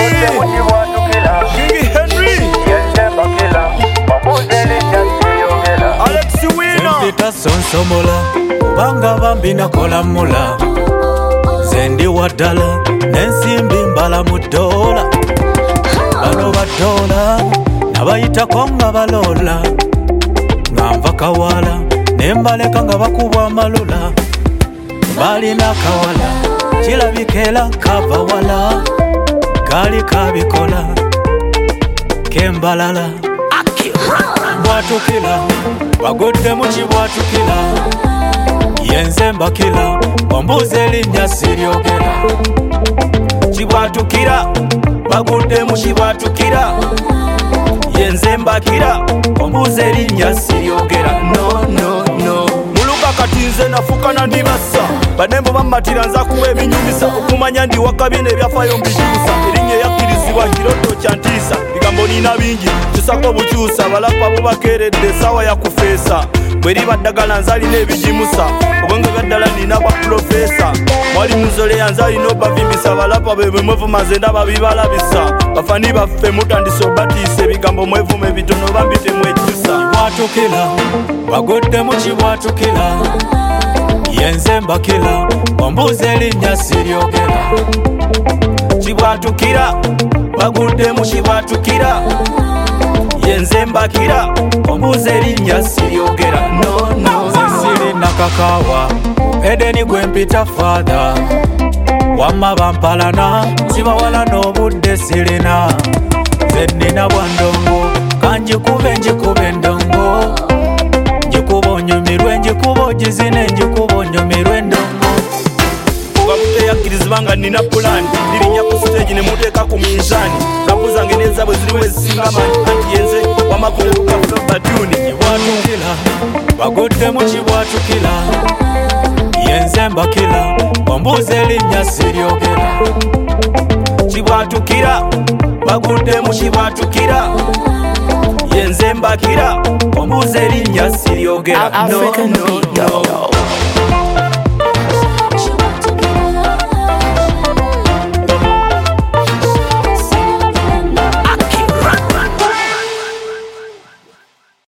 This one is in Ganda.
King Henry, Alex Wina, Mpita sonsomola kubanga bambi nakola mula zendi wadala nensimbi mbala mu dola bano badola nabayitako nga balola nganva kawala nembaleka nga bakubwa amalula balina kawala kirabikela kava wala kali kabikola kembalala bwatukila bagudde mu kibwatukila yenze mbakila ombuuza erinnya siryogera kibwatukira bagudde mu kibwatukira yenze mbakira ombuuza erinnya siryogera muluka kati nze nafukana ndibasa banembo bammatira nza kuwa ebinyumisa okumanya ndi wakabina ebyafaayo mbikyusa erinnya eyakkirizibwa kiroto kyantiisa bigambo nina bingi kyusako bukyusa balapa bubakeeredde esawa yakufeesa bweriba ddagala nze alina ebigimusa obwenge bwaddala nina bwa pulofeesa mwali muzoleya nze alina obavimbisa balapa bwe mwevuma nze ndaba bibalabisa bafani baffe mutandise obatiisa ebigambo mwevuma ebitono bambite mwejjusa kibwatukila bagudde mu kibwatukila yenze mbakila ombuuza erinnya siryogera kibwatukira bagudde mu kibwatukira yenze mbakira ombuuza erinnya siryogera siri nakakawa edeni gwempita faatha wamma bampalana sibawala n'obudde sirina nze nnina bwandongo kanjikube njikuba endongo njikuba onyumirwe njikuba ogizine njikuba onyumirwe endongo muteyakkiriziba nga nina pulani lirinnya ku siteegi ne muteeka ku minzaani kapu zange n'eza bwe ziriwo ezisinga manyi anti yenze wamakulu gafe batuni kibwatukila bagudde mu kibwatukila yenze mbakila ombuuza erinnya siryogera kibwatukira bagudde mu kibwatukira yenze mbakira ombuuza erinnya siryogera African beat, yo.